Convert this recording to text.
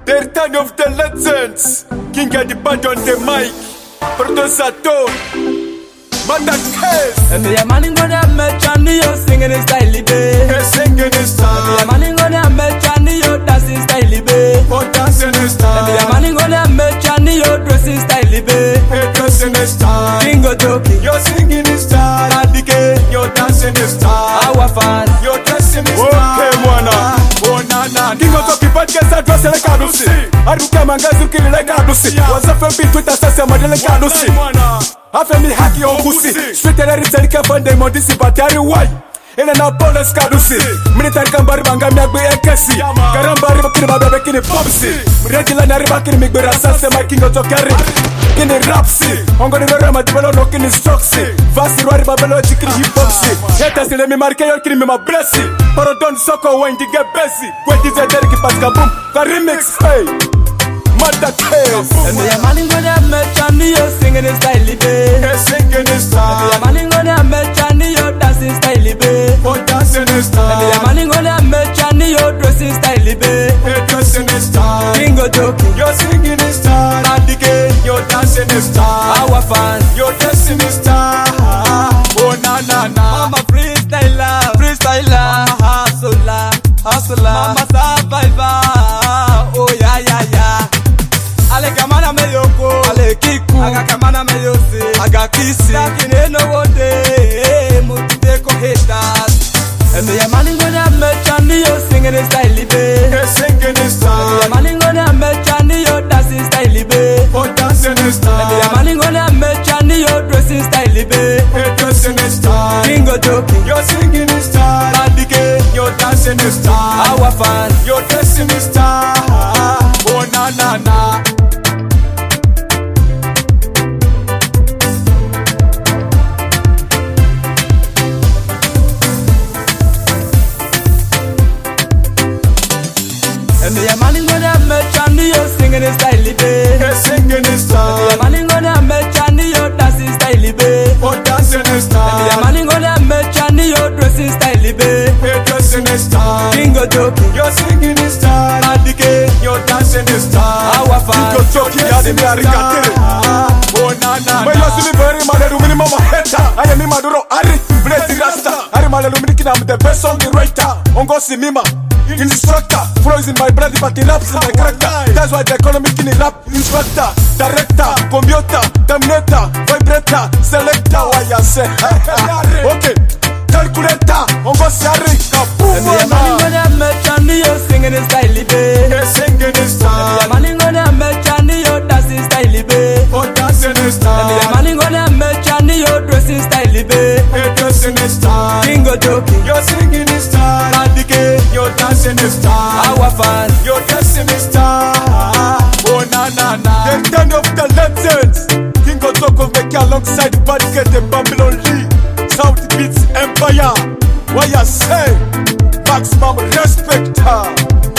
The return of the legends. King of the band on the mic. Producer Tom. Mother Case. And me a man in gonna make Johnny yo singing his style, babe. Hey, singing his style. Me a man in gonna make Johnny yo dancing style, babe. Oh, dancing his style. Me a man in gonna make Johnny yo dressing style, babe. Hey, dressing his style. King of talking, You're singing his style. Adike, You're dancing his style. our fan. You're dressing his style. Okay, mwana. Oh, na. King of talking podcast address like Adusi. Aruka mangazu kili like Adusi. Wazafe beat Twitter sasa model like Adusi. Afemi haki ongusi. Street eri telika fande modisi batari wai. Ina na bonus kadusi. Military kambari banga miagbe ekesi. Karambari bakini babebe kini popsi. Regular nari bakini migbe rasase my king of talkari. Kini rapsi. Ongo ni rora madibelo no kini stroksi. Vasi rwari babelo chikini hip hopsi. Heta sile mi marke yor kini mi ma blessi. Parodon soko wendi ge besi. Kwendi zederi ki paska boom. Ka remix hey. Mother Case. And me a man in gonna make Johnny yo singing his style, babe. Hey, singing his style. Me a man in gonna make Johnny yo dancing style, babe. Oh, dancing his style. Me a man in gonna make Johnny yo dressing style, babe. Hey, dressing his style. King of talking, You're singing his style. Adike, You're dancing his style. our fan. You're dressing his style. Oh, na. Mama freestyler, Mama hustler, Mama survivor. Oh yeah. Ale kamana me yoko, ale kiku, aga kamana me yose, aga kisi. Lakini no wode, mutite ko haters. And me a man in gonna make Johnny yo singing his style, babe. Hey, singing his Me style. a man in gonna make Johnny yo dancing style, babe. Oh, dancing his Me a style. man in gonna make Johnny yo dressing style, babe. Hey, dressing his style. King of talking, You're singing his style. Adike, You're dancing his style. our fan. You're dressing his style. Oh, na. And me a man in gonna make Johnny yo singing his style, babe. Hey, singing his Me a style. man in gonna make Johnny yo dancing style, babe. Oh, dancing his Me a style. man in gonna make Johnny yo dressing style, babe. Hey, dressing his style. King of talking, You're singing his style. Adike, You're dancing his style. our fan. You're talking ya de mi arikatiri. Oh, na. When you see me very mad, I do mama heta. I am maduro ari, blessy rasta. Ari malelu miniki I'm the best song writer. Ongo si mima. Instructor, flow is in my blood, but it raps in my character. That's why they call me Kini Rap Instructor, Director, Computer, Terminator, Vibrator, Selector. Why you say? Okay, Calculator, Ongo Siari, And me a man in Kaboom. gonna make Johnny yo singing his style, babe. Hey, singing his Me a style. man in gonna make Johnny yo dancing style, babe. Oh, dancing his Me a style. man in gonna make Johnny yo dressing style, babe. Hey, dressing his style. King of talking, You're singing his style. Adike, You're dancing his style. our fan. You're dressing his style. Oh, na. The return of the legends. King of Talk of Meki alongside Bad Cat and Babylon Lee. South Beats Empire. Why you say? Maximum respect.